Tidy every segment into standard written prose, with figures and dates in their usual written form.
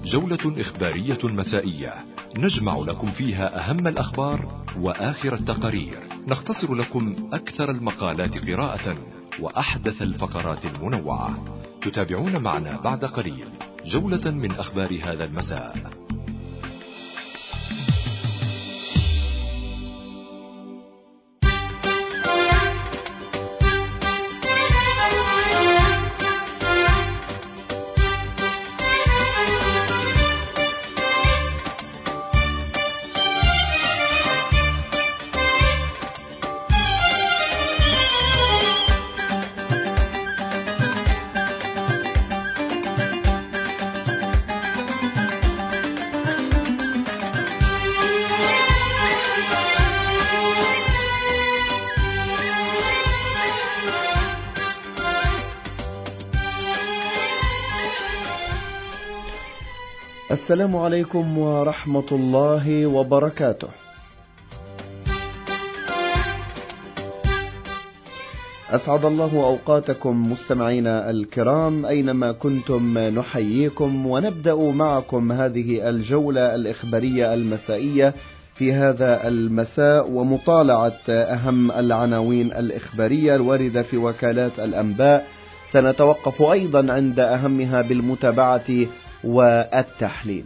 جولة إخبارية مسائية نجمع لكم فيها أهم الأخبار وآخر التقارير، نختصر لكم أكثر المقالات قراءة وأحدث الفقرات المنوعة. تتابعون معنا بعد قليل جولة من أخبار هذا المساء. السلام عليكم ورحمة الله وبركاته. أسعد الله أوقاتكم مستمعينا الكرام أينما كنتم، نحييكم ونبدأ معكم هذه الجولة الإخبارية المسائية في هذا المساء ومطالعة أهم العناوين الإخبارية الواردة في وكالات الأنباء. سنتوقف أيضا عند أهمها بالمتابعة والتحليل.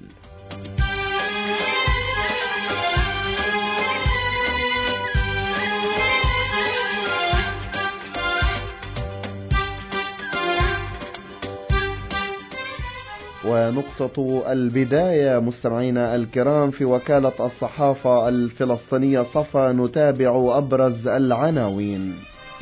ونقطة البداية مستمعينا الكرام في وكالة الصحافة الفلسطينية صفا، نتابع أبرز العناوين.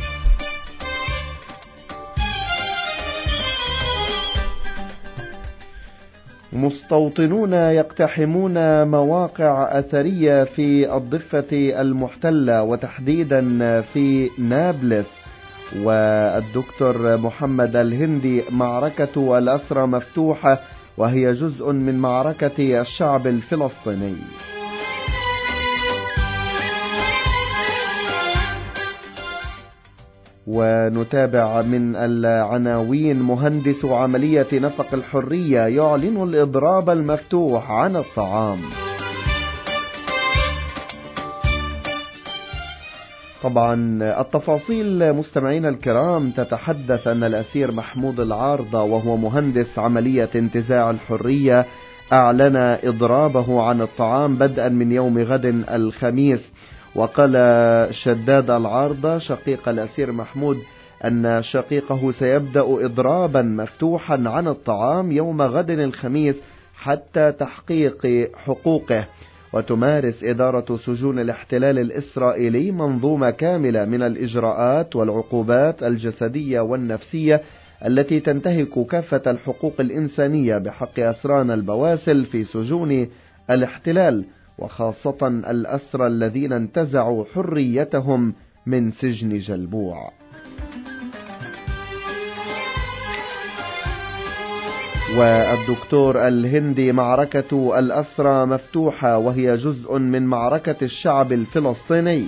مستوطنون يقتحمون مواقع أثرية في الضفة المحتلة وتحديدا في نابلس. والدكتور محمد الهندي: معركة الأسرى مفتوحة وهي جزء من معركة الشعب الفلسطيني. ونتابع من العناوين: مهندس عملية نفق الحرية يعلن الإضراب المفتوح عن الطعام. طبعا التفاصيل مستمعينا الكرام تتحدث أن الأسير محمود العارضة وهو مهندس عملية انتزاع الحرية أعلن إضرابه عن الطعام بدءا من يوم غد الخميس. وقال شداد العارضة شقيق الأسير محمود أن شقيقه سيبدأ إضرابا مفتوحا عن الطعام يوم غد الخميس حتى تحقيق حقوقه. وتمارس إدارة سجون الاحتلال الإسرائيلي منظومة كاملة من الإجراءات والعقوبات الجسدية والنفسية التي تنتهك كافة الحقوق الإنسانية بحق أسرانا البواسل في سجون الاحتلال، وخاصة الأسرى الذين انتزعوا حريتهم من سجن جلبوع. والدكتور الهندي: معركة الأسرى مفتوحة وهي جزء من معركة الشعب الفلسطيني.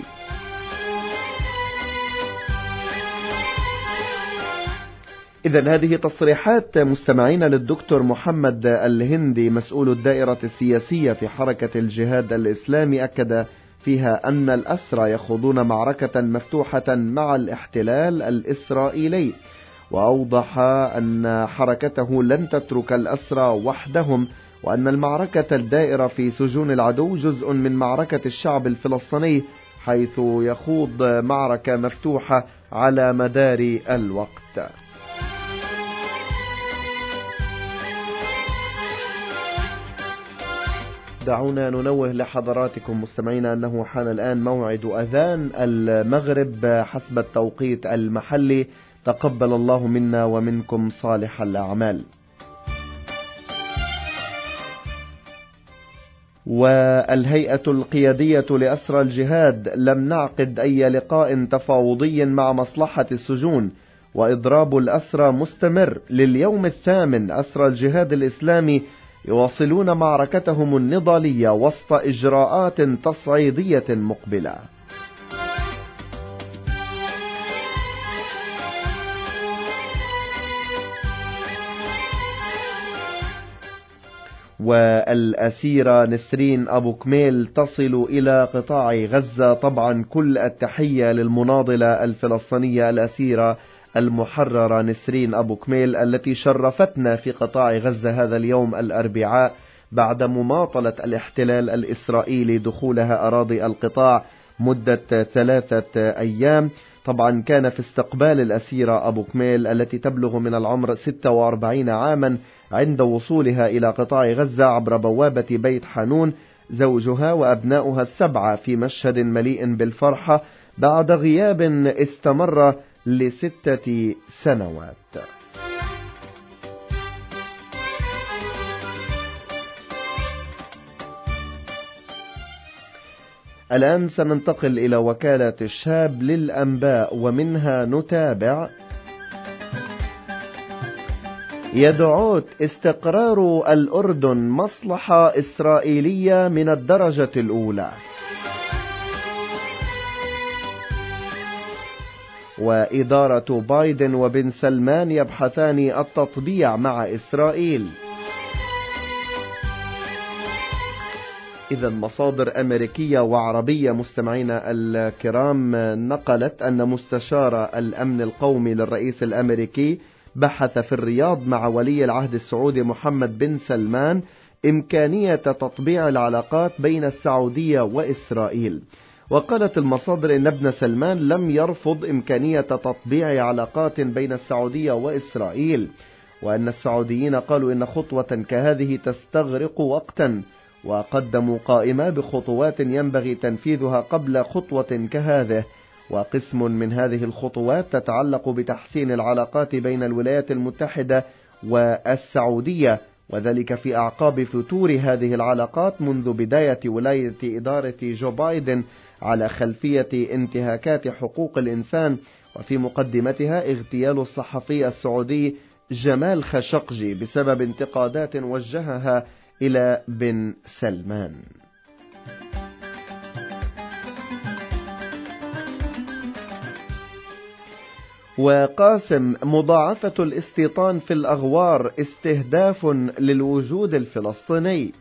إذن هذه تصريحات مستمعين للدكتور محمد الهندي مسؤول الدائرة السياسية في حركة الجهاد الإسلامي، أكد فيها أن الأسرى يخوضون معركة مفتوحة مع الاحتلال الإسرائيلي. وأوضح أن حركته لن تترك الأسرى وحدهم، وأن المعركة الدائرة في سجون العدو جزء من معركة الشعب الفلسطيني، حيث يخوض معركة مفتوحة على مدار الوقت. دعونا ننوه لحضراتكم مستمعينا أنه حان الآن موعد أذان المغرب حسب التوقيت المحلي. تقبل الله منا ومنكم صالح الأعمال. والهيئة القيادية لأسرى الجهاد: لم نعقد أي لقاء تفاوضي مع مصلحة السجون، وإضراب الأسرى مستمر. لليوم الثامن أسرى الجهاد الإسلامي يواصلون معركتهم النضالية وسط إجراءات تصعيدية مقبلة. والأسيرة نسرين أبو كميل تصل إلى قطاع غزة. طبعا كل التحية للمناضلة الفلسطينية الأسيرة المحررة نسرين أبو كميل التي شرفتنا في قطاع غزة هذا اليوم الأربعاء بعد مماطلة الاحتلال الإسرائيلي دخولها أراضي القطاع مدة 3 أيام. طبعا كان في استقبال الأسيرة أبو كميل التي تبلغ من العمر 46 عاما عند وصولها إلى قطاع غزة عبر بوابة بيت حانون زوجها وأبناؤها 7 في مشهد مليء بالفرحة بعد غياب استمر ل6 سنوات. الآن سننتقل إلى وكالة الشاب للأنباء ومنها نتابع: يدعوت استقرار الأردن مصلحة إسرائيلية من الدرجة الأولى. وإدارة بايدن وبن سلمان يبحثان التطبيع مع إسرائيل. إذا مصادر أمريكية وعربية مستمعينا الكرام نقلت أن مستشار الأمن القومي للرئيس الأمريكي بحث في الرياض مع ولي العهد السعودي محمد بن سلمان إمكانية تطبيع العلاقات بين السعودية وإسرائيل. وقالت المصادر إن ابن سلمان لم يرفض إمكانية تطبيع علاقات بين السعودية وإسرائيل، وأن السعوديين قالوا إن خطوة كهذه تستغرق وقتا، وقدموا قائمة بخطوات ينبغي تنفيذها قبل خطوة كهذه. وقسم من هذه الخطوات تتعلق بتحسين العلاقات بين الولايات المتحدة والسعودية، وذلك في أعقاب فتور هذه العلاقات منذ بداية ولاية إدارة جو بايدن على خلفية انتهاكات حقوق الإنسان، وفي مقدمتها اغتيال الصحفي السعودي جمال خاشقجي بسبب انتقادات وجهها إلى بن سلمان. وقاسم: مضاعفة الاستيطان في الأغوار استهداف للوجود الفلسطيني.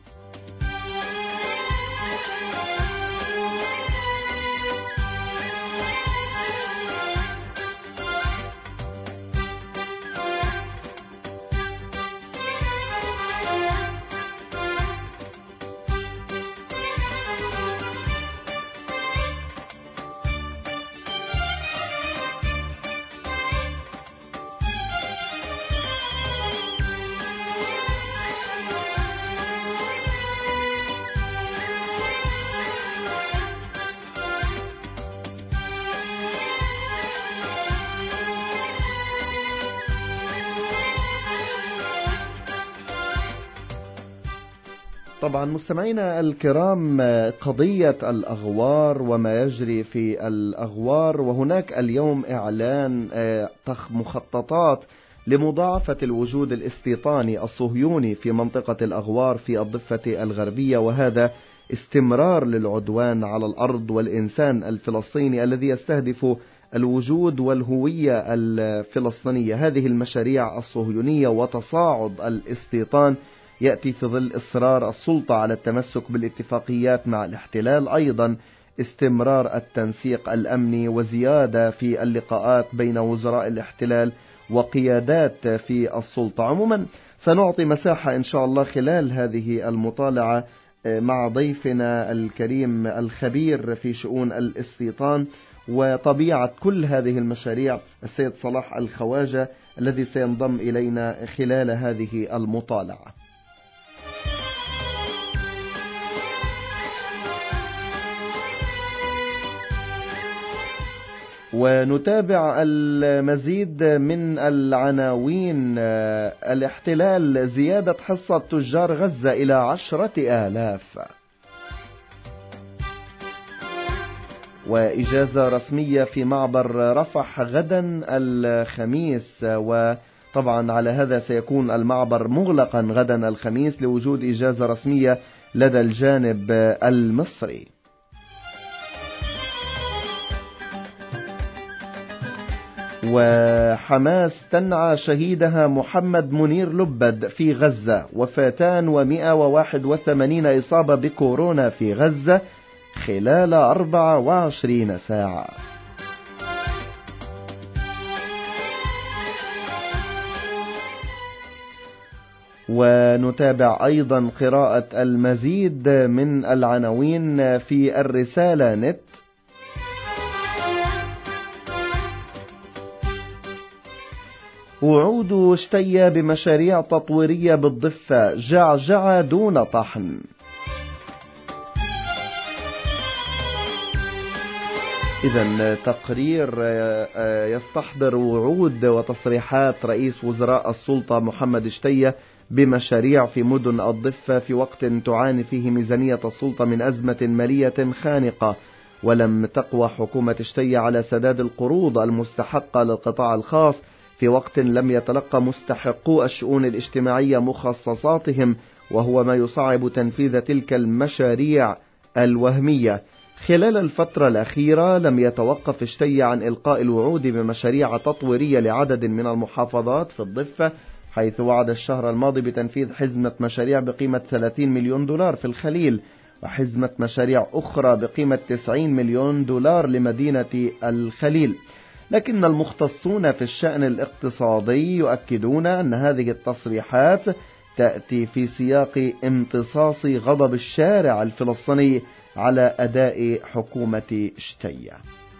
طبعا مستمعينا الكرام، قضية الأغوار وما يجري في الأغوار، وهناك اليوم إعلان مخططات لمضاعفة الوجود الاستيطاني الصهيوني في منطقة الأغوار في الضفة الغربية، وهذا استمرار للعدوان على الأرض والإنسان الفلسطيني الذي يستهدف الوجود والهوية الفلسطينية. هذه المشاريع الصهيونية وتصاعد الاستيطان يأتي في ظل إصرار السلطة على التمسك بالاتفاقيات مع الاحتلال، أيضا استمرار التنسيق الأمني وزيادة في اللقاءات بين وزراء الاحتلال وقيادات في السلطة. عموما سنعطي مساحة إن شاء الله خلال هذه المطالعة مع ضيفنا الكريم الخبير في شؤون الاستيطان وطبيعة كل هذه المشاريع السيد صلاح الخواجة الذي سينضم إلينا خلال هذه المطالعة. ونتابع المزيد من العناوين. الاحتلال زيادة حصة تجار غزة إلى 10,000. وإجازة رسمية في معبر رفح غدا الخميس، وطبعا على هذا سيكون المعبر مغلقا غدا الخميس لوجود إجازة رسمية لدى الجانب المصري. وحماس تنعى شهيدها محمد منير لبد في غزة، وفاتان و181 إصابة بكورونا في غزة خلال 24 ساعة. ونتابع أيضا قراءة المزيد من العناوين في الرسالة نت. وعود شتية بمشاريع تطويرية بالضفة، جعجعة دون طحن. إذن تقرير يستحضر وعود وتصريحات رئيس وزراء السلطة محمد شتية بمشاريع في مدن الضفة في وقت تعاني فيه ميزانية السلطة من أزمة مالية خانقة، ولم تقوى حكومة شتية على سداد القروض المستحقة للقطاع الخاص في وقت لم يتلقى مستحقو الشؤون الاجتماعية مخصصاتهم، وهو ما يصعب تنفيذ تلك المشاريع الوهمية. خلال الفترة الأخيرة لم يتوقف شتية عن إلقاء الوعود بمشاريع تطويرية لعدد من المحافظات في الضفة، حيث وعد الشهر الماضي بتنفيذ حزمة مشاريع بقيمة 30 مليون دولار في الخليل، وحزمة مشاريع أخرى بقيمة 90 مليون دولار لمدينة الخليل. لكن المختصون في الشأن الاقتصادي يؤكدون أن هذه التصريحات تأتي في سياق امتصاص غضب الشارع الفلسطيني على أداء حكومة شتية.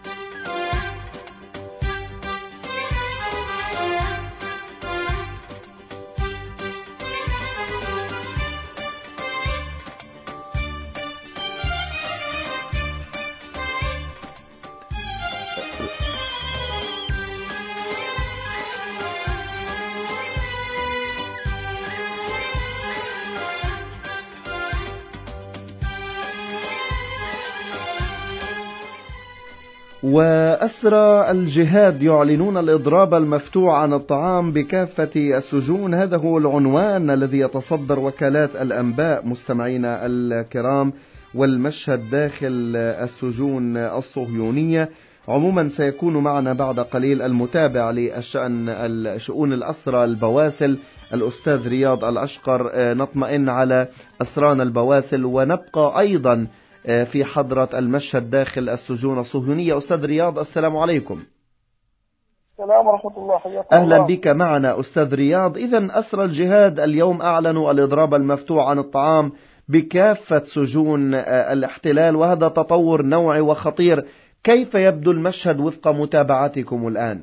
وأسرى الجهاد يعلنون الإضراب المفتوح عن الطعام بكافة السجون، هذا هو العنوان الذي يتصدر وكالات الأنباء مستمعينا الكرام، والمشهد داخل السجون الصهيونية. عموما سيكون معنا بعد قليل المتابع لشؤون الأسرى البواسل الأستاذ رياض الأشقر، نطمئن على أسران البواسل ونبقى أيضا في حضرة المشهد داخل السجون الصهيونية. أستاذ رياض، السلام عليكم. السلام ورحمة الله، حياكم أهلا الله. بك معنا أستاذ رياض. إذن أسرى الجهاد اليوم أعلنوا الإضراب المفتوح عن الطعام بكافة سجون الاحتلال، وهذا تطور نوعي وخطير. كيف يبدو المشهد وفق متابعتكم الآن؟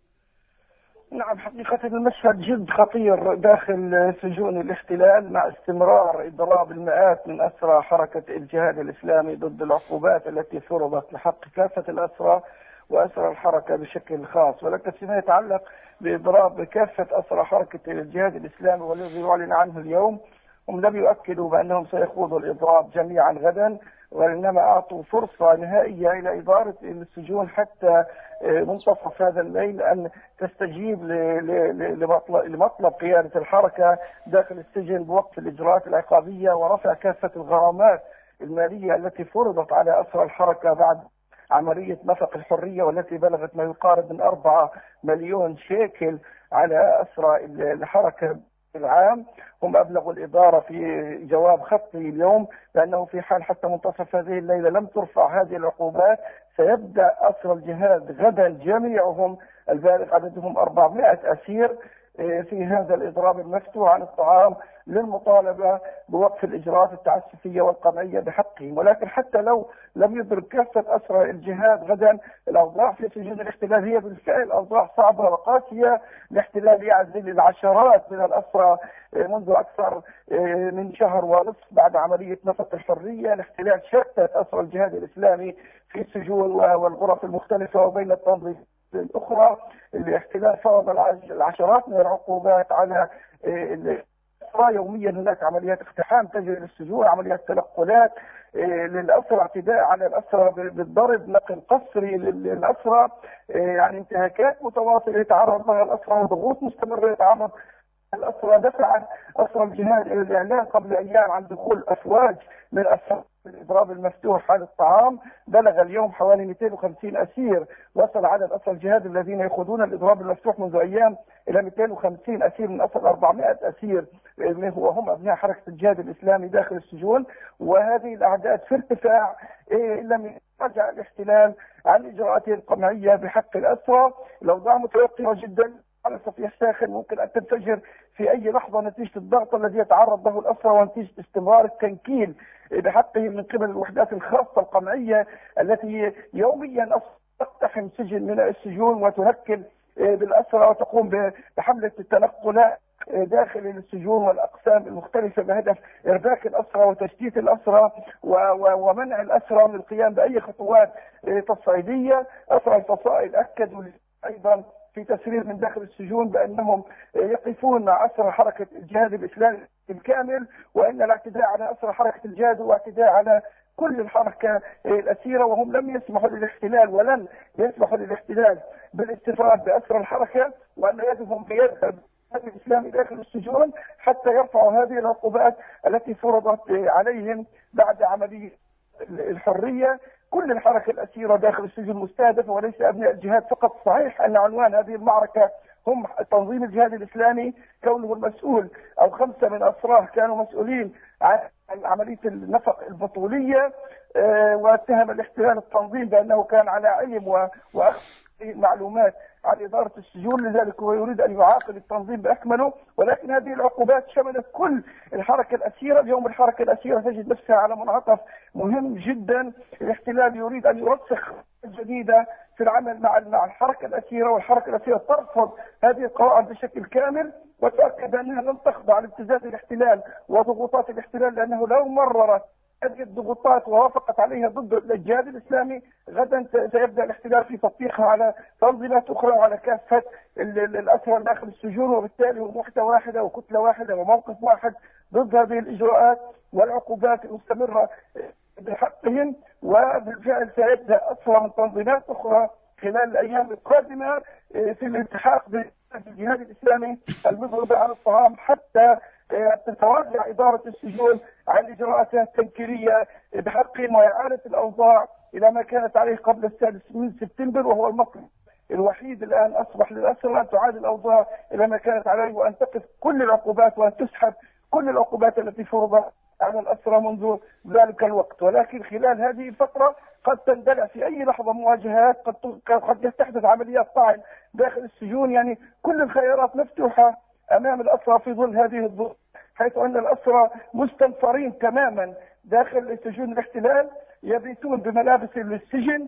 نعم، حقيقة المشهد جد خطير داخل سجون الاحتلال، مع استمرار إضراب المئات من أسرى حركة الجهاد الإسلامي ضد العقوبات التي فرضت لحق كافة الأسرى وأسرى الحركة بشكل خاص. ولكن فيما يتعلق بإضراب كافة أسرى حركة الجهاد الإسلامي والذي يعلن عنه اليوم، هم لم يؤكدوا بأنهم سيخوضوا الإضراب جميعا غدا، وإنما أعطوا فرصة نهائية إلى إدارة السجون حتى منتصف هذا الليل أن تستجيب لمطلب قيادة الحركة داخل السجن بوقف الإجراءات العقابية ورفع كافة الغرامات المالية التي فرضت على أسرى الحركة بعد عملية نفق الحرية، والتي بلغت ما يقارب من 4 مليون شيكل على أسرى الحركة العام. هم أبلغوا الإدارة في جواب خطي اليوم بأنه في حال حتى منتصف هذه الليلة لم ترفع هذه العقوبات، سيبدأ أسرى الجهاد غدا جميعهم البالغ عددهم 400 أسير في هذا الإضراب المفتوح عن الطعام للمطالبة بوقف الإجراءات التعسفية والقمعية بحقهم. ولكن حتى لو لم يضرب كافة أسرى الجهاد غدا، الأوضاع في سجون الاحتلال هي بالفعل أوضاع صعبة وقاسية. الاحتلال يعزل العشرات من الأسرى منذ أكثر من شهر ونصف بعد عملية نفق الحرية. الاحتلال شتت أسرى الجهاد الإسلامي في السجون والغرف المختلفة وبين التنظيمات الأخرى. الاحتلال فرض العشرات من العقوبات على يوميا. هناك عمليات اقتحام تجري للسجون، عمليات تنقلات للأسرى، اعتداء على الأسرى بالضرب، نقل قسري للأسرى، يعني انتهاكات متواصلة يتعرض لها الأسرى، ضغوط مستمرة يتعرض الأسرى دفعت أسرى الجهاد إلى الإعلان قبل أيام عن دخول أفواج من أسرى الإضراب المفتوح على الطعام. بلغ اليوم حوالي 250 أسير. وصل عدد أسرى الجهاد الذين يخوضون الإضراب المفتوح منذ أيام إلى 250 أسير من أصل 400 أسير وهم أبناء حركة الجهاد الإسلامي داخل السجون. وهذه الأعداد في ارتفاع لم يرجع الاحتلال عن إجراءاته القمعية بحق الأسرى. الأوضاع متوترة جدا على صفيح ساخن، ممكن أن تنفجر في أي لحظة نتيجة الضغط الذي يتعرض له الأسرى ونتيجة استمرار التنكيل بحقهم من قبل الوحدات الخاصة القمعية التي يوميا تقتحم سجن من السجون وتنكل بالأسرى وتقوم بحملة التنقلات داخل السجون والأقسام المختلفة بهدف إرباك الأسرى وتشتيت الأسرى ومنع الأسرى من القيام بأي خطوات تصعيدية. أسرى الفصائل أكدوا أيضا في تسرير من داخل السجون بأنهم يقفون مع أسرى حركة الجهاد الإسلامي بالكامل، وأن الاعتداء على أسرى حركة الجهاد هو اعتداء على كل الحركة الأسيرة، وهم لم يسمحوا للاحتلال ولن يسمحوا للاحتلال بالاستفراد بأسرى الحركة، وأن يدهم بيد الإسلامي داخل السجون حتى يرفعوا هذه العقوبات التي فرضت عليهم بعد عملية الحرية. كل الحركة الأسيرة داخل السجن مستهدفة وليس أبناء الجهاد فقط. صحيح أن عنوان هذه المعركة هم تنظيم الجهاد الإسلامي كونه المسؤول أو 5 من أسراه كانوا مسؤولين عن عملية النفق البطولية، واتهم الاحتلال التنظيم بأنه كان على علم وأخذ معلومات عن إدارة السجون، لذلك هو يريد أن يعاقب التنظيم بأكمله. ولكن هذه العقوبات شملت كل الحركة الأسيرة. اليوم الحركة الأسيرة تجد نفسها على منعطف مهم جدا. الاحتلال يريد أن يرسخ جديدة في العمل مع الحركة الأسيرة، والحركة الأسيرة ترفض هذه القواعد بشكل كامل وتؤكد أنها لن تخضع لابتزاز الاحتلال وضغوطات الاحتلال، لأنه لو مررت هذه الضغوطات ووافقت عليها ضد الجهاد الإسلامي غدا سيبدأ الاحتلال في تطبيقها على تنظيمات أخرى وعلى كافة الأسرى داخل السجون، وبالتالي هم وحدة واحدة وكتلة واحدة وموقف واحد ضد هذه الإجراءات والعقوبات المستمرة بحقهم. وبالفعل سيبدأ أسرى من تنظيمات أخرى خلال الأيام القادمة في الالتحاق بالجهاد الإسلامي المضرب على الطعام حتى تتراجع إدارة السجون عن إجراءاتها التنكيلية بحقهم وإعادة الأوضاع إلى ما كانت عليه قبل 6 من سبتمبر، وهو المطلب الوحيد الآن أصبح للأسرى أن تعاد الأوضاع إلى ما كانت عليه وأن تقف كل العقوبات وأن تسحب كل العقوبات التي فرضت على الأسرى منذ ذلك الوقت. ولكن خلال هذه الفترة قد تندلع في أي لحظة مواجهات، قد تحدث عمليات طعن داخل السجون. يعني كل الخيارات مفتوحة أمام الأسرى في ظل هذه الظروف، حيث أن الأسرى مستنفرين تماما داخل سجون الاحتلال، يبيتون بملابس للسجن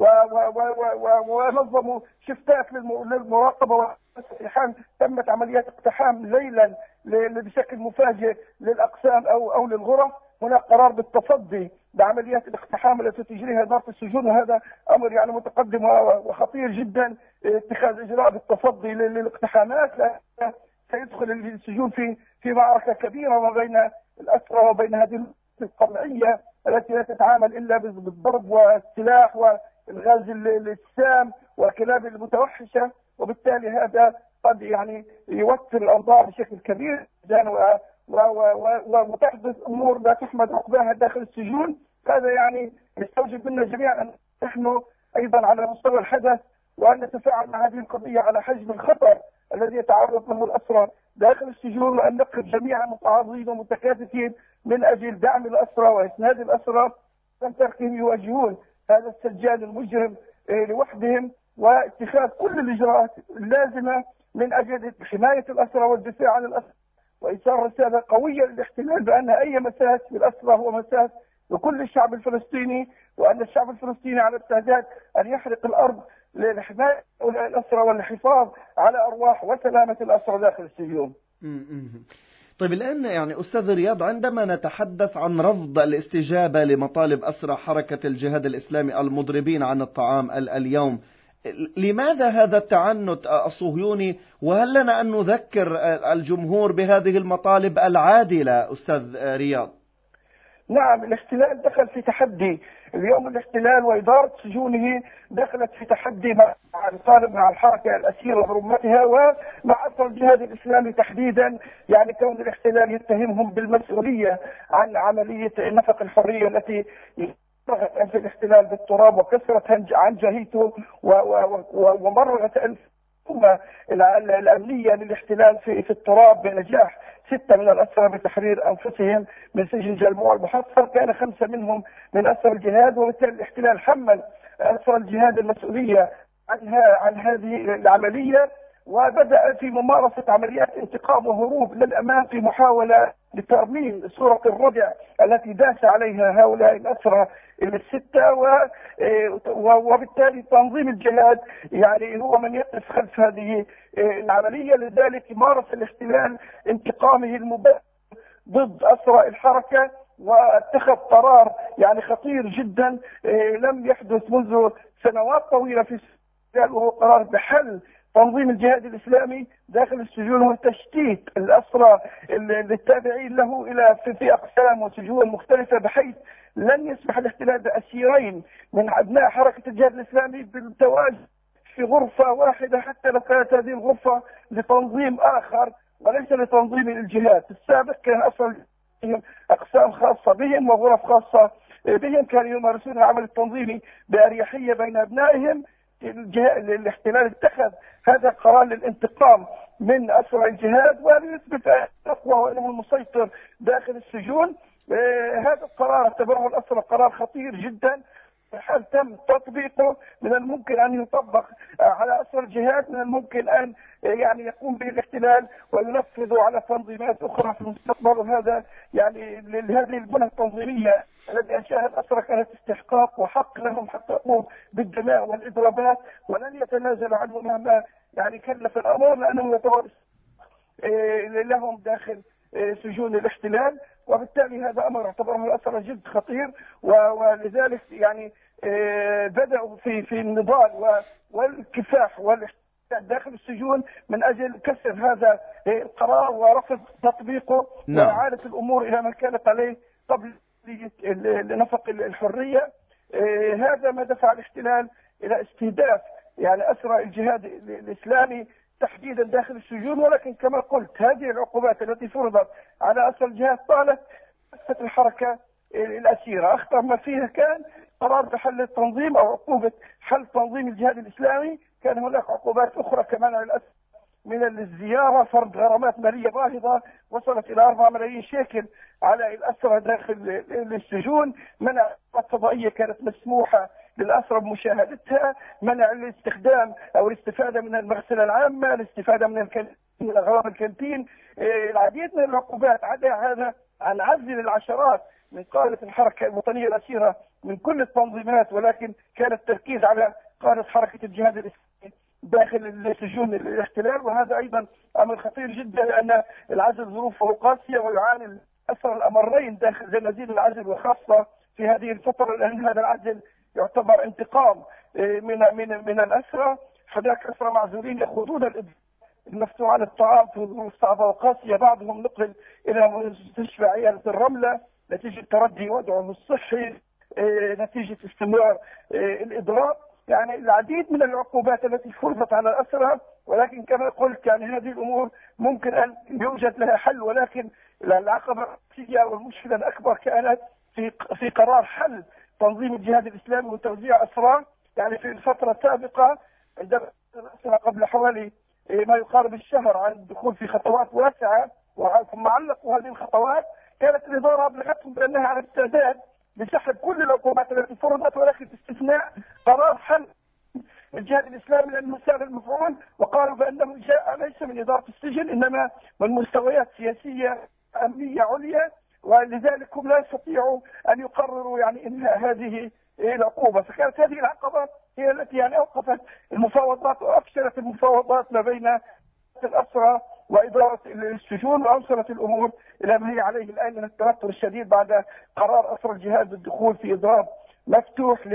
ونظموا شفتات للمراقبة، واحيانا تمت عمليات اقتحام ليلا بشكل مفاجئ للأقسام أو للغرف. هناك قرار بالتصدي بعمليات الاقتحام التي تجريها إدارة السجون، وهذا أمر يعني متقدم وخطير جدا اتخاذ إجراء بالتصدي للاقتحامات، لأن سيدخل السجون في معركة كبيرة ما بين الأسرى وبين هذه القمعية التي لا تتعامل إلا بالضرب والسلاح والغاز السام والكلاب المتوحشة، وبالتالي هذا قد يعني يوتر الأوضاع بشكل كبير جدا وتحدث أمور لا تحمد عقباها داخل السجون. هذا يعني يستوجب منا جميعا أن نحن أيضا على مستوى الحدث وأن نتفاعل مع هذه القضية على حجم الخطر الذي يتعرض له الأسرى داخل السجون، وأن نقف جميعا متعاضدين ومتكاتفين من أجل دعم الأسرى وإسناد الأسرى من تركهم يواجهون هذا السجان المجرم لوحدهم، واتخاذ كل الإجراءات اللازمة من أجل حماية الأسرى والدفاع عن الأسرى، وإيصال رسالة قوية للاحتلال بأن أي مساس بالأسرى هو مساس لكل الشعب الفلسطيني، وأن الشعب الفلسطيني على استعداد أن يحرق الأرض لحماية الأسرى والحفاظ على أرواح وسلامة الأسرى داخل السجون. طيب الآن يعني أستاذ رياض، عندما نتحدث عن رفض الاستجابة لمطالب أسرى حركة الجهاد الإسلامي المضربين عن الطعام اليوم، لماذا هذا التعنت الصهيوني؟ وهل لنا أن نذكر الجمهور بهذه المطالب العادلة أستاذ رياض؟ نعم، الاحتلال دخل في تحدي اليوم الاحتلال وإدارة سجونه دخلت في تحدي مع الحركة الأسيرة برمتها ومع أسرى الجهاد الإسلامي تحديدا، يعني كون الاحتلال يتهمهم بالمسؤولية عن عملية نفق الحرية التي مرغت في الاحتلال بالتراب وكسرت عنجهيته ومرغت الحكومة الأمنية للاحتلال في التراب بنجاح 6 من الأسرى بتحرير أنفسهم من سجن جلموع المحصر. كان 5 منهم من أسرى الجهاد، وبالتالي الاحتلال حمل أسرى الجهاد المسؤولية عن هذه العملية، وبدأ في ممارسة عمليات انتقام وهروب للأمام في محاولة لترميم صورة الردع التي داس عليها هؤلاء الأسرى الستة، وبالتالي تنظيم الجهاد يعني هو من يقف خلف هذه العملية. لذلك مارس الاحتلال انتقامه المباشر ضد أسرى الحركة، واتخذ قرار يعني خطير جدا لم يحدث منذ سنوات طويلة في السجن، وهو قرار بحل تنظيم الجهاد الإسلامي داخل السجون وتشتيت الأسرى التابعين له إلى في أقسام وسجون مختلفة، بحيث لن يسمح الاحتلال بأسيرين من أبناء حركة الجهاد الإسلامي بالتواجد في غرفة واحدة، حتى لو كانت هذه الغرفة لتنظيم آخر وليس لتنظيم الجهاد. في السابق كان أسرى أقسام خاصة بهم وغرف خاصة بهم، كانوا يمارسون العمل التنظيمي بأريحية بين أبنائهم. الاحتلال اتخذ هذا القرار للانتقام من أسرى الجهاد وليثبت أقوى وأنه المسيطر داخل السجون. هذا القرار اعتبره الأسرى قرار خطير جدا. هل تم تطبيقه؟ من الممكن أن يطبق على أسرى الجهاد، من الممكن أن يعني يقوم به الاحتلال وينفذه على تنظيمات أخرى في المستقبل. وهذا يعني لهذه البنى التنظيمية التي أنشأها الأسرى كانت استحقاق وحق لهم حتى يقوموا بالدماء والإضرابات، ولن يتنازلوا عنه مهما يعني كلف الأمر، لأنه يعتبر لهم داخل سجون الاحتلال. وبالتالي هذا أمر اعتبره الأسرى جد خطير، ولذلك يعني بدأوا في النضال والكفاح والاحتلال داخل السجون من أجل كسر هذا القرار ورفض تطبيقه وإعادة الأمور إلى ما كانت عليه قبل نفق الحرية. هذا ما دفع الاحتلال إلى استهداف يعني أسرى الجهاد الإسلامي تحديدا داخل السجون. ولكن كما قلت هذه العقوبات التي فرضت على أسرى الجهاد طالت الحركة الأسيرة. أخطر ما فيها كان قرار بحل التنظيم أو عقوبة حل تنظيم الجهاد الإسلامي. كان هناك عقوبات أخرى كمان على الأسرى من الزيارة، فرض غرامات مالية باهظة وصلت إلى 4 ملايين شيكل على الأسرى داخل السجون، منع فضائية كانت مسموحة للأسرى بمشاهدتها، منع الاستخدام أو الاستفادة من المغسلة العامة، الاستفادة من أغراض الكانتين، العديد من العقوبات. عدا هذا عن عزل العشرات من قادة الحركة الوطنية الأسيرة من كل التنظيمات، ولكن كان التركيز على قادة حركة الجهاد الإسلامي داخل سجون الاحتلال. وهذا أيضا أمر خطير جدا، لأن العزل ظروفه قاسية ويعاني الأسرى الأمرين داخل زنازين العزل، وخاصة في هذه الفترة لأن هذا العزل يعتبر انتقام من الأسرى. هناك أسرى معزولين يأخذون المفتوح عن الطعام في ظروف صعبة وقاسية، بعضهم نقل إلى مستشفى عيادة الرملة نتيجة تردي وضعه الصحي نتيجة استمرار الإضراب. يعني العديد من العقوبات التي فرضت على الأسرى، ولكن كما قلت يعني هذه الأمور ممكن أن يوجد لها حل، ولكن العقبة الرئيسية والمشكلة الأكبر كانت في قرار حل تنظيم الجهاد الإسلامي وتوزيع أسرى. يعني في الفترة السابقة عندما الأسرى قبل حوالي ما يقارب الشهر عن الدخول في خطوات واسعة، ثم علقوا هذه الخطوات، كانت الإدارة أبلغتهم بأنها على استعداد لسحب كل العقوبات التي فرضت، ولكن باستثناء قرار حل الجهاد الإسلامي لأنه سار المفعول، وقالوا بأنه جاء ليس من إدارة السجن إنما من مستويات سياسية أمنية عليا، ولذلك هم لا يستطيعوا أن يقرروا يعني إنهاء هذه العقوبة. فكانت هذه العقبة هي التي يعني أوقفت المفاوضات وأفشلت المفاوضات ما بين الأسرى وإدارة السجون، وأوصلت الأمور إلى ما هي عليه الآن من التوتر الشديد بعد قرار أسرى الجهاد بالدخول في إضراب مفتوح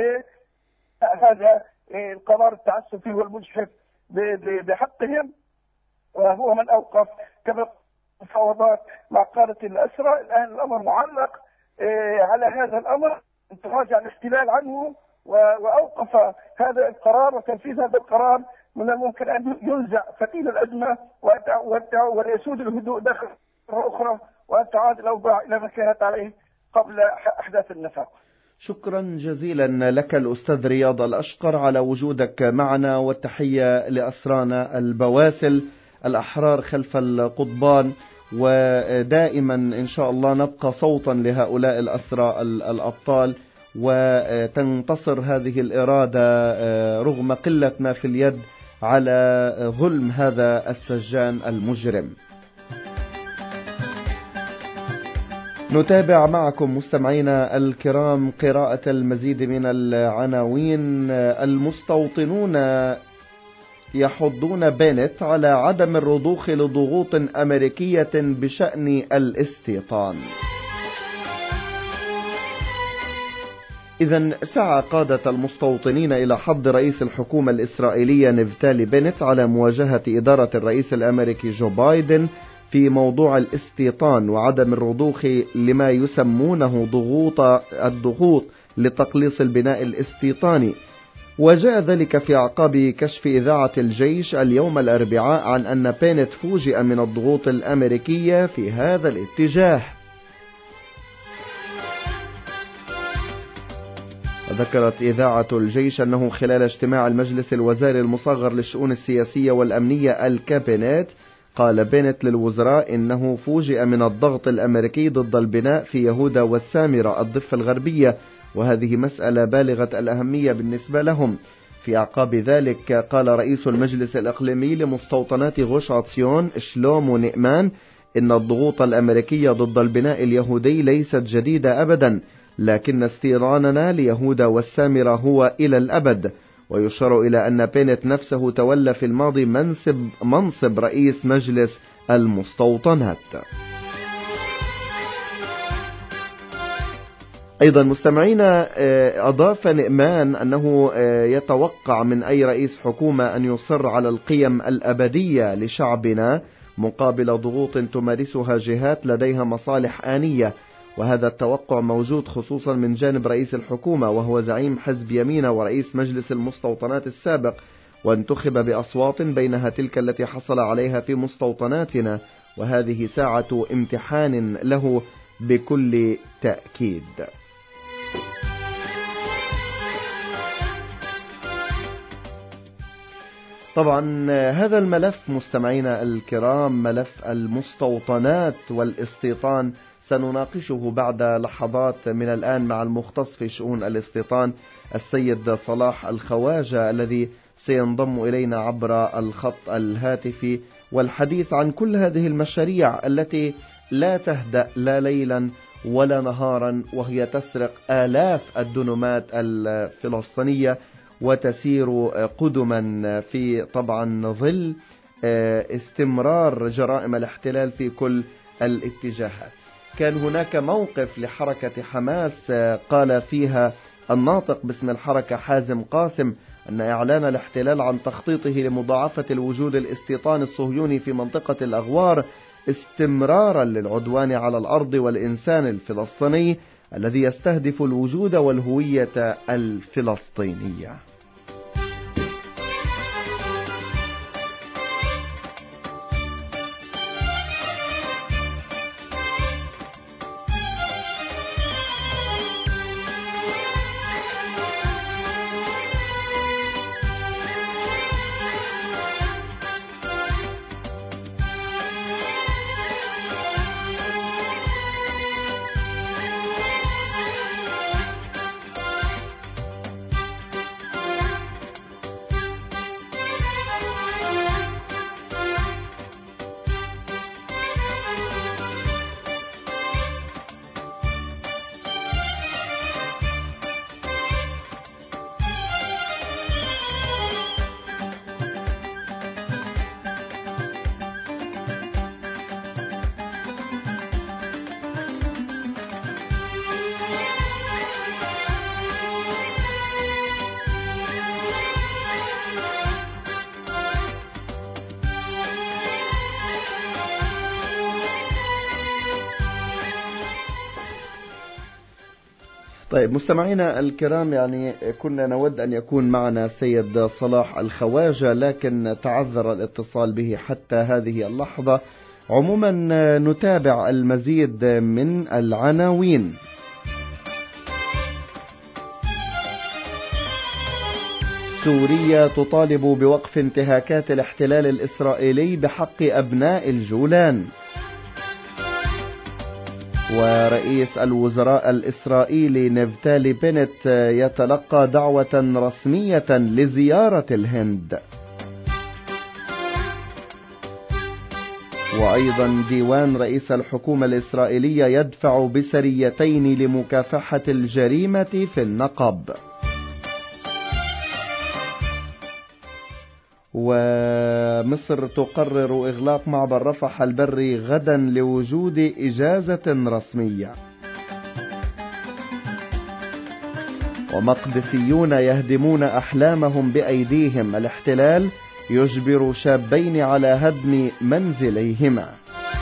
لهذا القرار التعسفي والمجحف بحقهم، وهو من أوقف كما مفاوضات مع قادة الأسرى. الآن الأمر معلق على هذا الأمر، تراجع الاحتلال عنه وأوقف هذا القرار وتنفيذ هذا القرار، من الممكن أن ينزع فتيل الأزمة ويسود الهدوء داخل أخرى، وأن تعاد الأوضاع إلى ما كانت عليه قبل أحداث النفاق. شكرا جزيلا لك الأستاذ رياض الأشقر على وجودك معنا، والتحية لأسرانا البواسل الأحرار خلف القضبان، ودائما إن شاء الله نبقى صوتا لهؤلاء الأسرى الأبطال، وتنتصر هذه الإرادة رغم قلة ما في اليد على ظلم هذا السجان المجرم. نتابع معكم مستمعينا الكرام قراءة المزيد من العناوين. المستوطنون يحضون بينت على عدم الرضوخ لضغوط أمريكية بشأن الاستيطان. إذن سعى قادة المستوطنين إلى حض رئيس الحكومة الإسرائيلية نفتالي بينت على مواجهة إدارة الرئيس الأمريكي جو بايدن في موضوع الاستيطان وعدم الرضوخ لما يسمونه الضغوط لتقليص البناء الاستيطاني. وجاء ذلك في أعقاب كشف إذاعة الجيش اليوم الأربعاء عن أن بينت فوجئ من الضغوط الأمريكية في هذا الاتجاه. ذكرت إذاعة الجيش أنه خلال اجتماع المجلس الوزاري المصغر للشؤون السياسية والأمنية الكابينت، قال بينت للوزراء إنه فوجئ من الضغط الأمريكي ضد البناء في يهودا والسامرة الضفة الغربية، وهذه مسألة بالغة الأهمية بالنسبة لهم. في أعقاب ذلك قال رئيس المجلس الإقليمي لمستوطنات غوش عطيون شلومو نئمان إن الضغوط الأمريكية ضد البناء اليهودي ليست جديدة أبدا، لكن استيطاننا ليهودا والسامرة هو إلى الأبد. ويشار إلى أن بينت نفسه تولى في الماضي منصب رئيس مجلس المستوطنات. أيضا مستمعينا، أضاف نئمان أنه يتوقع من أي رئيس حكومة أن يصر على القيم الأبدية لشعبنا مقابل ضغوط تمارسها جهات لديها مصالح آنية، وهذا التوقع موجود خصوصا من جانب رئيس الحكومة وهو زعيم حزب يمينة ورئيس مجلس المستوطنات السابق، وانتخب بأصوات بينها تلك التي حصل عليها في مستوطناتنا، وهذه ساعة امتحان له بكل تأكيد. طبعا هذا الملف مستمعينا الكرام، ملف المستوطنات والاستيطان، سنناقشه بعد لحظات من الآن مع المختص في شؤون الاستيطان السيد صلاح الخواجة الذي سينضم إلينا عبر الخط الهاتفي، والحديث عن كل هذه المشاريع التي لا تهدأ لا ليلا ولا نهارا، وهي تسرق آلاف الدنومات الفلسطينية وتسير قدما في طبعا ظل استمرار جرائم الاحتلال في كل الاتجاهات. كان هناك موقف لحركة حماس قال فيها الناطق باسم الحركة حازم قاسم أن إعلان الاحتلال عن تخطيطه لمضاعفة الوجود الاستيطاني الصهيوني في منطقة الأغوار استمرارا للعدوان على الأرض والإنسان الفلسطيني الذي يستهدف الوجود والهوية الفلسطينية. طيب مستمعينا الكرام، يعني كنا نود أن يكون معنا سيد صلاح الخواجة، لكن تعذر الاتصال به حتى هذه اللحظة. عموما نتابع المزيد من العناوين. سوريا تطالب بوقف انتهاكات الاحتلال الإسرائيلي بحق أبناء الجولان. ورئيس الوزراء الإسرائيلي نفتالي بنت يتلقى دعوة رسمية لزيارة الهند. وأيضا ديوان رئيس الحكومة الإسرائيلية يدفع بسريتين لمكافحة الجريمة في النقب. ومصر تقرر إغلاق معبر رفح البري غدا لوجود إجازة رسمية. ومقدسيون يهدمون أحلامهم بأيديهم، الاحتلال يجبر شابين على هدم منزليهما.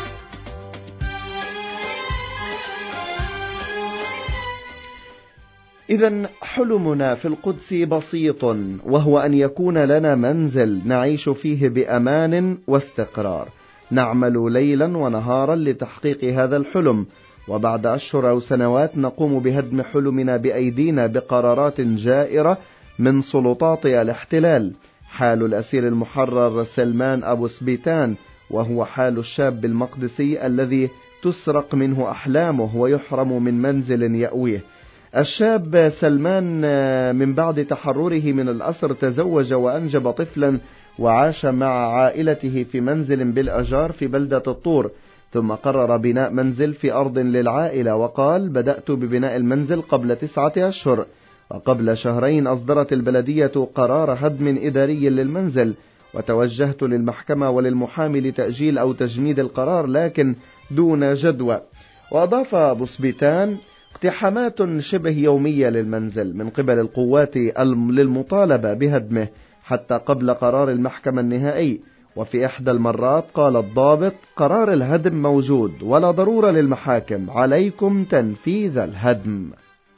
إذن حلمنا في القدس بسيط، وهو أن يكون لنا منزل نعيش فيه بأمان واستقرار. نعمل ليلا ونهارا لتحقيق هذا الحلم، وبعد أشهر أو سنوات نقوم بهدم حلمنا بأيدينا بقرارات جائرة من سلطات الاحتلال. حال الأسير المحرر سلمان أبو سبيتان، وهو حال الشاب المقدسي الذي تسرق منه أحلامه ويحرم من منزل يأويه. الشاب سلمان من بعد تحرره من الأسر تزوج وأنجب طفلا، وعاش مع عائلته في منزل بالأجار في بلدة الطور، ثم قرر بناء منزل في أرض للعائلة، وقال: بدأت ببناء المنزل قبل 9 أشهر، وقبل شهرين أصدرت البلدية قرار هدم إداري للمنزل، وتوجهت للمحكمة وللمحامي لتأجيل أو تجميد القرار، لكن دون جدوى. وأضاف أبو سبيتان: اقتحامات شبه يومية للمنزل من قبل القوات للمطالبة بهدمه حتى قبل قرار المحكمة النهائي، وفي إحدى المرات قال الضابط: قرار الهدم موجود ولا ضرورة للمحاكم، عليكم تنفيذ الهدم.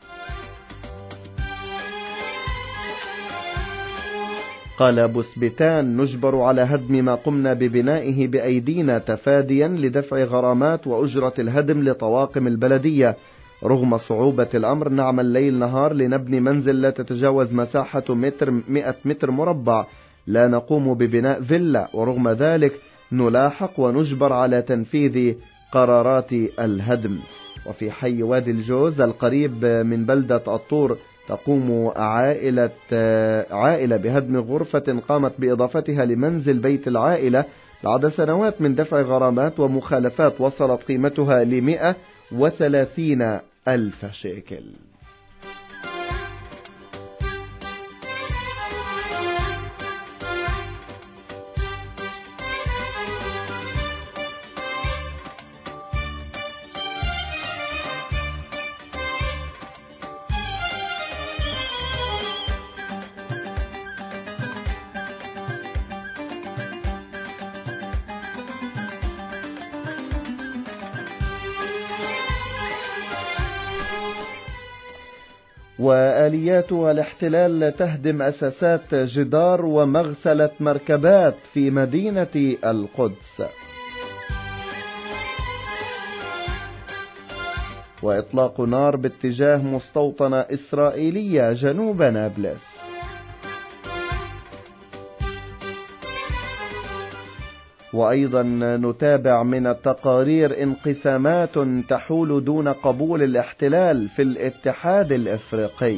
قال أبو سبيتان: نجبر على هدم ما قمنا ببنائه بأيدينا تفاديا لدفع غرامات وأجرة الهدم لطواقم البلدية. رغم صعوبة الأمر نعمل ليل نهار لنبني منزل لا تتجاوز مساحة 100 متر مربع، لا نقوم ببناء فيلا، ورغم ذلك نلاحق ونجبر على تنفيذ قرارات الهدم. وفي حي وادي الجوز القريب من بلدة الطور تقوم عائلة بهدم غرفة قامت بإضافتها لمنزل بيت العائلة بعد سنوات من دفع غرامات ومخالفات وصلت قيمتها ل130,000 شيكل. وآليات الاحتلال تهدم أساسات جدار ومغسلة مركبات في مدينة القدس. وإطلاق نار باتجاه مستوطنة إسرائيلية جنوب نابلس. وأيضا نتابع من التقارير انقسامات تحول دون قبول الاحتلال في الاتحاد الإفريقي.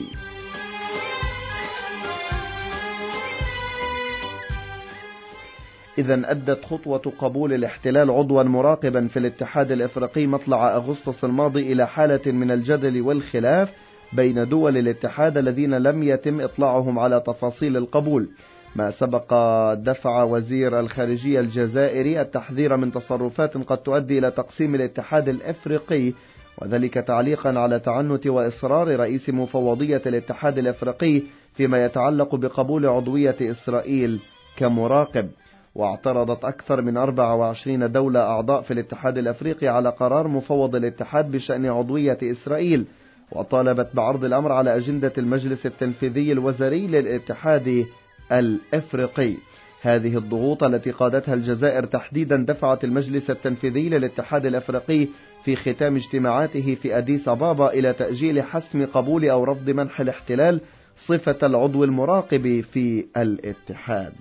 إذن أدت خطوة قبول الاحتلال عضوا مراقبا في الاتحاد الإفريقي مطلع أغسطس الماضي إلى حالة من الجدل والخلاف بين دول الاتحاد الذين لم يتم إطلاعهم على تفاصيل القبول، ما سبق دفع وزير الخارجية الجزائري التحذير من تصرفات قد تؤدي إلى تقسيم الاتحاد الإفريقي، وذلك تعليقا على تعنت وإصرار رئيس مفوضية الاتحاد الإفريقي فيما يتعلق بقبول عضوية إسرائيل كمراقب. واعترضت أكثر من 24 دولة أعضاء في الاتحاد الأفريقي على قرار مفوض الاتحاد بشأن عضوية إسرائيل، وطالبت بعرض الأمر على أجندة المجلس التنفيذي الوزاري للاتحاد الإفريقي. هذه الضغوط التي قادتها الجزائر تحديدا دفعت المجلس التنفيذي للاتحاد الإفريقي في ختام اجتماعاته في أديس أبابا إلى تأجيل حسم قبول أو رفض منح الاحتلال صفة العضو المراقب في الاتحاد.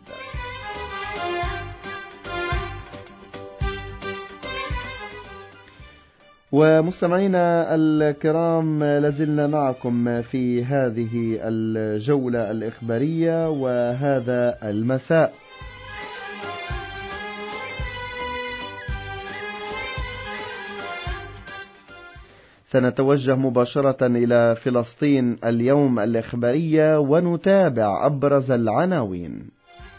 ومستمعينا الكرام، لازلنا معكم في هذه الجولة الإخبارية وهذا المساء. سنتوجه مباشرة إلى فلسطين اليوم الإخبارية ونتابع أبرز العناوين.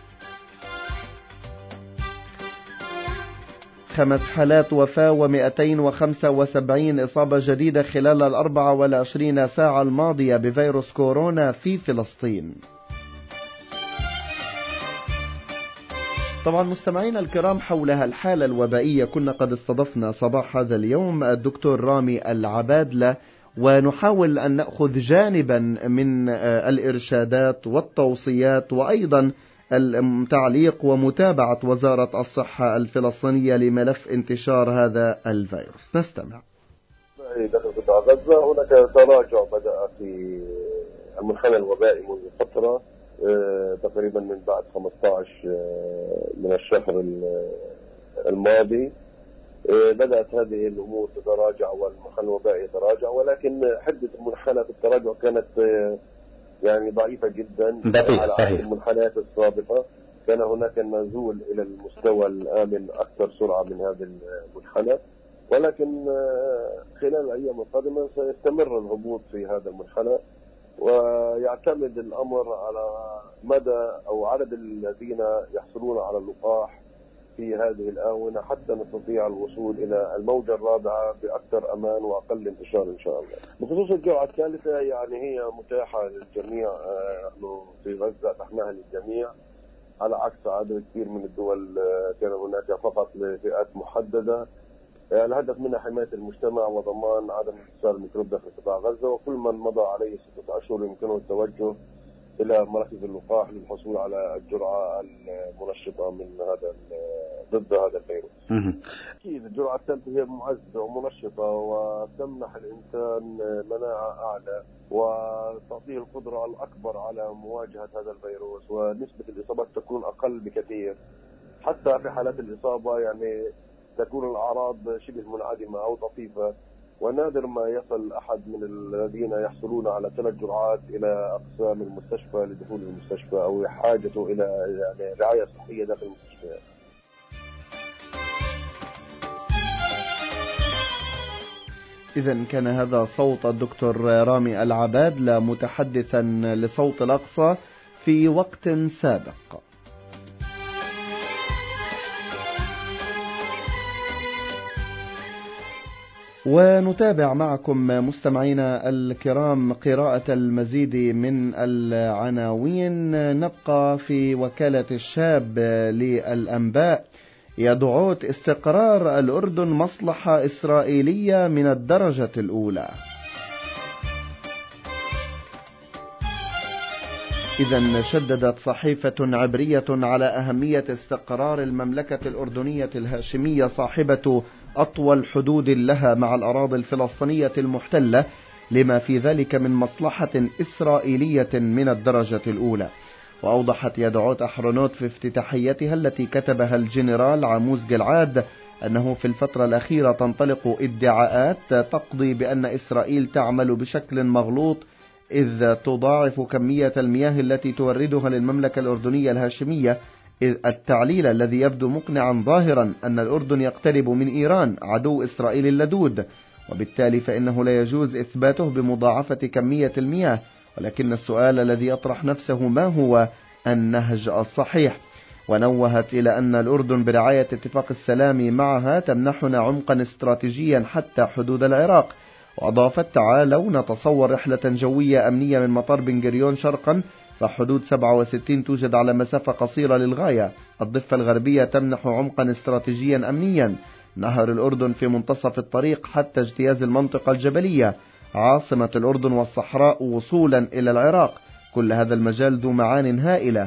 5 حالات وفاة و275 إصابة جديدة خلال 24 ساعة الماضية بفيروس كورونا في فلسطين. طبعا مستمعينا الكرام، حول الحالة الوبائية كنا قد استضفنا صباح هذا اليوم الدكتور رامي العبادلة، ونحاول أن نأخذ جانبا من الإرشادات والتوصيات وأيضا التعليق ومتابعة وزارة الصحة الفلسطينية لملف انتشار هذا الفيروس. نستمع. داخل قطاع غزة هناك تراجع بدأ في المنحنى الوبائي منذ فترة، تقريبا من بعد 15 من الشهر الماضي بدأت هذه الأمور تتراجع والمنحنى الوبائي يتراجع، ولكن حدة المنحنى في التراجع كانت يعني ضعيفة جدا على عكس المنحنيات السابقة. كان هناك النزول إلى المستوى الآمن أكثر سرعة من هذا المنحنى، ولكن خلال الأيام القادمة سيستمر الهبوط في هذا المنحنى، ويعتمد الأمر على مدى أو عدد الذين يحصلون على اللقاح في هذه الآونة حتى نستطيع الوصول إلى الموجة الرابعة بأكثر أمان وأقل انتشار إن شاء الله. بخصوص الجرعة الثالثة يعني هي متاحة للجميع، نحن في غزة أتحناها للجميع على عكس عدد كثير من الدول كان هناك فقط لفئات محددة. الهدف منها حماية المجتمع وضمان عدم انتشار الميكروب داخل قطاع غزة، وكل من مضى عليه 6 أشهر يمكنه التوجه إلى مراكز اللقاح للحصول على الجرعة المنشطة من ضد هذا الفيروس. أكيد الجرعة الثالثة هي معززة ومنشطة وتمنح الإنسان مناعة أعلى وتعطيه القدرة الأكبر على مواجهة هذا الفيروس، ونسبة الإصابات تكون أقل بكثير. حتى في حالات الإصابة يعني تكون الأعراض شبه منعدمة أو طفيفة، ونادر ما يصل أحد من الذين يحصلون على 3 جرعات إلى أقسام المستشفى لدخول المستشفى أو حاجته إلى يعني رعاية صحية داخل المستشفيات. إذن كان هذا صوت الدكتور رامي العبادلة متحدثا لصوت الأقصى في وقت سابق. ونتابع معكم مستمعينا الكرام قراءة المزيد من العناوين. نبقى في وكالة الشاب للأنباء. يدعوت استقرار الأردن مصلحة إسرائيلية من الدرجة الأولى. إذن شددت صحيفة عبرية على أهمية استقرار المملكة الأردنية الهاشمية صاحبة أطول حدود لها مع الأراضي الفلسطينية المحتلة، لما في ذلك من مصلحة إسرائيلية من الدرجة الأولى. وأوضحت يدعوت أحرونوت في افتتاحيتها التي كتبها الجنرال عاموز جلعاد أنه في الفترة الأخيرة تنطلق ادعاءات تقضي بأن إسرائيل تعمل بشكل مغلوط، إذ تضاعف كمية المياه التي توردها للمملكة الأردنية الهاشمية، إذ التعليل الذي يبدو مقنعا ظاهرا أن الأردن يقترب من إيران عدو إسرائيل اللدود، وبالتالي فإنه لا يجوز إثباته بمضاعفة كمية المياه. ولكن السؤال الذي يطرح نفسه ما هو النهج الصحيح؟ ونوهت إلى أن الأردن برعاية اتفاق السلام معها تمنحنا عمقا استراتيجيا حتى حدود العراق. وأضافت: تعالوا نتصور رحلة جوية أمنية من مطار بن غوريون شرقا، فحدود 67 توجد على مسافة قصيرة للغاية. الضفة الغربية تمنح عمقا استراتيجيا أمنيا. نهر الأردن في منتصف الطريق حتى اجتياز المنطقة الجبلية. عاصمة الأردن والصحراء وصولا إلى العراق. كل هذا المجال ذو معان هائلة،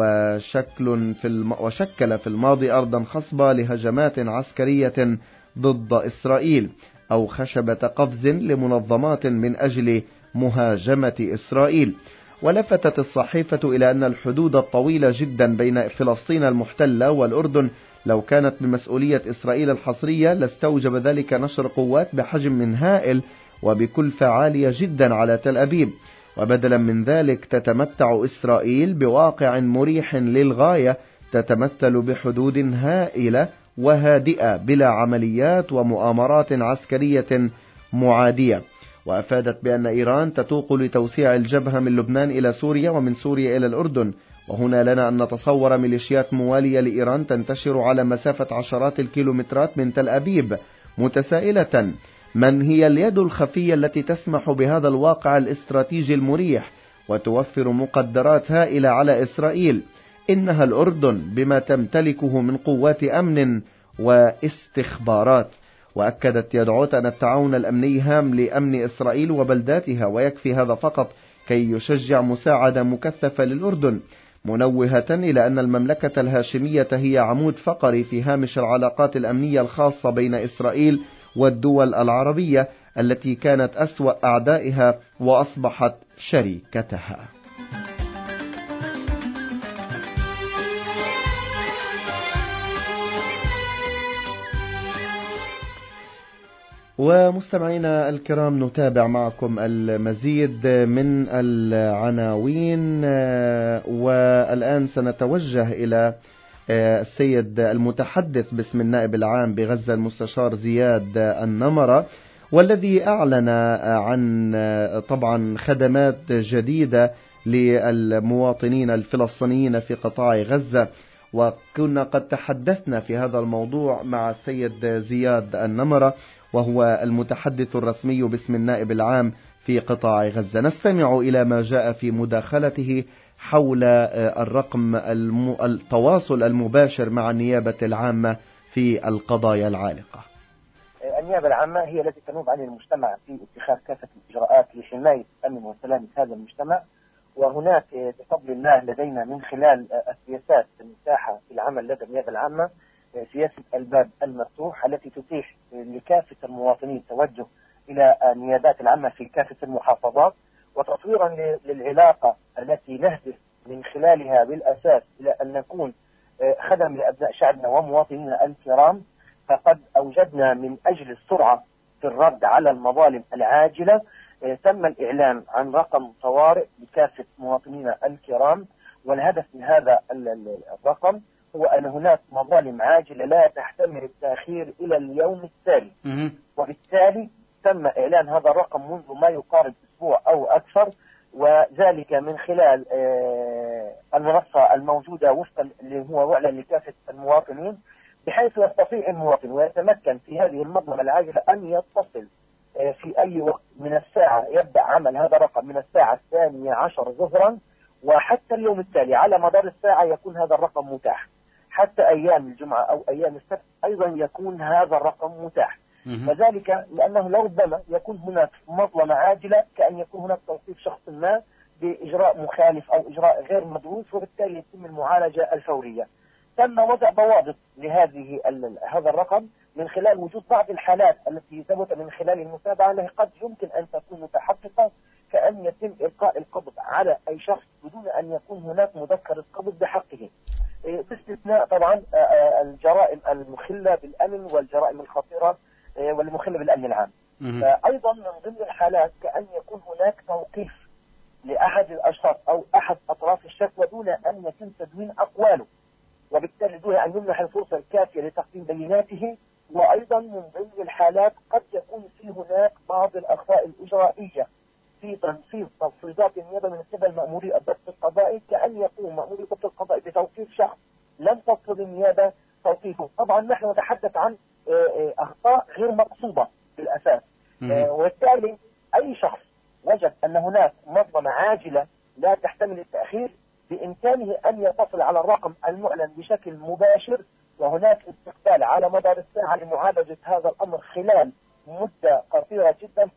وشكل في الماضي أرضا خصبة لهجمات عسكرية ضد إسرائيل، أو خشبة قفز لمنظمات من أجل مهاجمة إسرائيل. ولفتت الصحيفة إلى أن الحدود الطويلة جدا بين فلسطين المحتلة والأردن لو كانت بمسؤولية إسرائيل الحصرية لاستوجب ذلك نشر قوات بحجم هائل وبكلفة عالية جدا على تل أبيب. وبدلا من ذلك تتمتع إسرائيل بواقع مريح للغاية، تتمثل بحدود هائلة وهادئة بلا عمليات ومؤامرات عسكرية معادية. وأفادت بأن إيران تتوق لتوسيع الجبهة من لبنان إلى سوريا ومن سوريا إلى الأردن. وهنا لنا أن نتصور ميليشيات موالية لإيران تنتشر على مسافة عشرات الكيلومترات من تل أبيب، متسائلة من هي اليد الخفية التي تسمح بهذا الواقع الاستراتيجي المريح وتوفر مقدرات هائلة على إسرائيل؟ إنها الأردن بما تمتلكه من قوات أمن واستخبارات. وأكدت يدعوت أن التعاون الأمني هام لأمن إسرائيل وبلداتها، ويكفي هذا فقط كي يشجع مساعدة مكثفة للأردن، منوهة إلى أن المملكة الهاشمية هي عمود فقري في هامش العلاقات الأمنية الخاصة بين إسرائيل والدول العربية التي كانت أسوأ أعدائها وأصبحت شريكتها. ومستمعينا الكرام، نتابع معكم المزيد من العناوين، والآن سنتوجه إلى السيد المتحدث باسم النائب العام بغزة المستشار زياد النمرة، والذي أعلن عن طبعا خدمات جديدة للمواطنين الفلسطينيين في قطاع غزة. وكنا قد تحدثنا في هذا الموضوع مع السيد زياد النمرة وهو المتحدث الرسمي باسم النائب العام في قطاع غزة. نستمع إلى ما جاء في مداخلته حول الرقم التواصل المباشر مع النيابة العامة في القضايا العالقة. النيابة العامة هي التي تنوب عن المجتمع في اتخاذ كافة الإجراءات لحماية أمن وسلامة هذا المجتمع، وهناك بفضل الله لدينا من خلال السياسات المتاحة في العمل لدى النيابة العامة سياسة الباب المفتوح التي تتيح لكافة المواطنين التوجه إلى النيابات العامة في كافة المحافظات، وتطويرا للعلاقة التي نهدف من خلالها بالأساس إلى أن نكون خدم لأبناء شعبنا ومواطنينا الكرام. فقد أوجدنا من أجل السرعة في الرد على المظالم العاجلة تم الإعلان عن رقم طوارئ لكافة مواطنينا الكرام، والهدف من هذا الرقم هو أن هناك مظالم عاجلة لا تحتمل التأخير إلى اليوم التالي، وبالتالي تم إعلان هذا الرقم منذ ما يقارب أسبوع أو أكثر، وذلك من خلال المنصة الموجودة وفقا اللي هو معلن لكافة المواطنين، بحيث يستطيع المواطن ويتمكن في هذه المظلمة العاجلة أن يتصل في أي وقت من الساعة. يبدأ عمل هذا الرقم من الساعة 12 ظهرا، وحتى اليوم التالي على مدار الساعة يكون هذا الرقم متاح، حتى أيام الجمعة أو أيام السبت أيضا يكون هذا الرقم متاح. وذلك لأنه لربما يكون هناك مظلمة عاجلة، كأن يكون هناك توصيف شخص ما بإجراء مخالف أو إجراء غير مدروس، وبالتالي يتم المعالجة الفورية. تم وضع ضوابط هذا الرقم من خلال وجود بعض الحالات التي ثبت من خلال المتابعة أنها قد يمكن أن تكون متحققة، كأن يتم إلقاء القبض على أي شخص بدون أن يكون هناك مذكرة قبض بحقه، باستثناء طبعا الجرائم المخلة بالأمن والجرائم الخطيرة والمخلة بالأمن العام. أيضا من ضمن الحالات كأن يكون هناك توقيف لأحد الأشخاص أو أحد أطراف الشكوى دون أن يتم تدوين أقواله، وبالتالي دون أن يمنح الفرصة الكافية لتقديم بيناته. وأيضا من ضمن الحالات قد يكون في هناك بعض الأخطاء الإجرائية في تنفيذ تفويضات النيابة من قبل مأموري الضبط القضائي، كأن يقوم مأموري الضبط القضائي بتوقيف شخص لم تفرض النيابة توقيفه. طبعا نحن نتحدث عن أخطاء غير مقصودة بالأساس، وبالتالي أي شخص وجد أن هناك مظلمة عاجلة لا تحتمل التأخير بإمكانه أن يتصل على الرقم المعلن بشكل مباشر، وهناك استقبال على مدار الساعة لمعالجة هذا الأمر خلال مدة قصيرة جدا، قد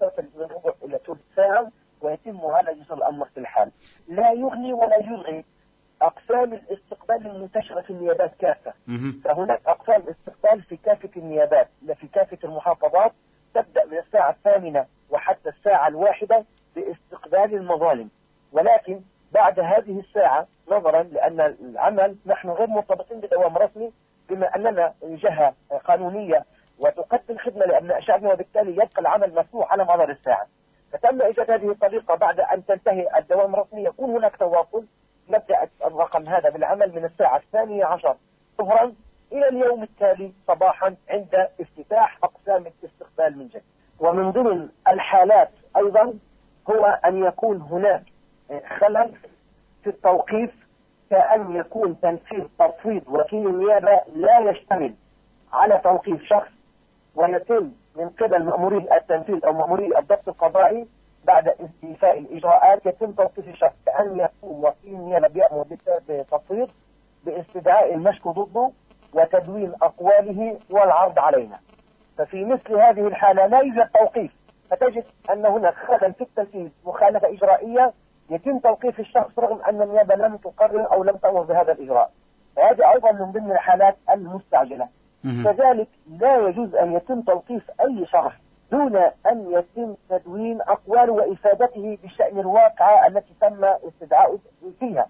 تصل من ربع إلى ثلث ساعة ويتم معالجة الأمر في الحال. لا يغني ولا يلغي أقسام الاستقبال المنتشرة في النيابات كافة. فهناك أقسام استقبال في كافة النيابات في كافة المحافظات تبدأ من الساعة 8 وحتى الساعة 1 باستقبال المظالم، ولكن بعد هذه الساعة نظرا لأن العمل نحن غير مرتبطين بدوام رسمي، بما أننا جهة قانونية وتقدم خدمة لأبناء شعبنا، وبالتالي يبقى العمل مفتوح على مدار الساعة. فتم إيجاد هذه الطريقة بعد أن تنتهي الدوام الرسمي يكون هناك تواصل. نبدأ الرقم هذا بالعمل من الساعة 12 ظهرا إلى اليوم التالي صباحا عند افتتاح أقسام الاستقبال من جديد. ومن ضمن الحالات أيضا هو أن يكون هناك خلل في التوقيف، كأن يكون تنفيذ تصويت وكيل النيابة لا يشتمل على توقيف شخص، ويتم من قبل مأموري التنفيذ أو مأموري الضبط القضائي بعد استيفاء الإجراءات يتم توقيف الشخص، كأن يكون وكيل النيابة بيأمر بالتصويت باستدعاء المشكو ضده وتدوين أقواله والعرض علينا. ففي مثل هذه الحالة لا يوجد توقيف، فتجد أن هناك خلل في التنفيذ، مخالفة إجرائية، يتم توقيف الشخص رغم أن النيابة لم تقرر أو لم تأمر بهذا الإجراء. وهذه أيضا من ضمن الحالات المستعجلة. كذلك لا يجوز أن يتم توقيف أي شخص دون أن يتم تدوين أقواله وإفادته بشأن الواقعة التي تم استدعاء فيها.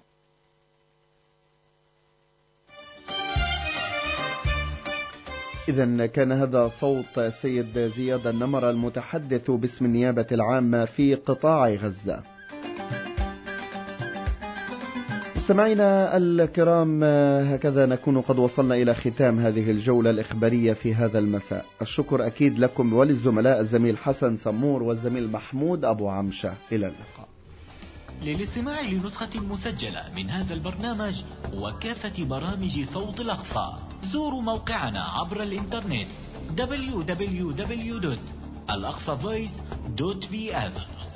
إذن كان هذا صوت سيد زياد النمر المتحدث باسم النيابة العامة في قطاع غزة. مستمعينا الكرام، هكذا نكون قد وصلنا إلى ختام هذه الجولة الإخبارية في هذا المساء. الشكر أكيد لكم وللزملاء الزميل حسن سمور والزميل محمود أبو عمشة. إلى اللقاء. للاستماع لنسخة مسجلة من هذا البرنامج وكافة برامج صوت الأقصى زوروا موقعنا عبر الإنترنت www.alaqsavoice.bf.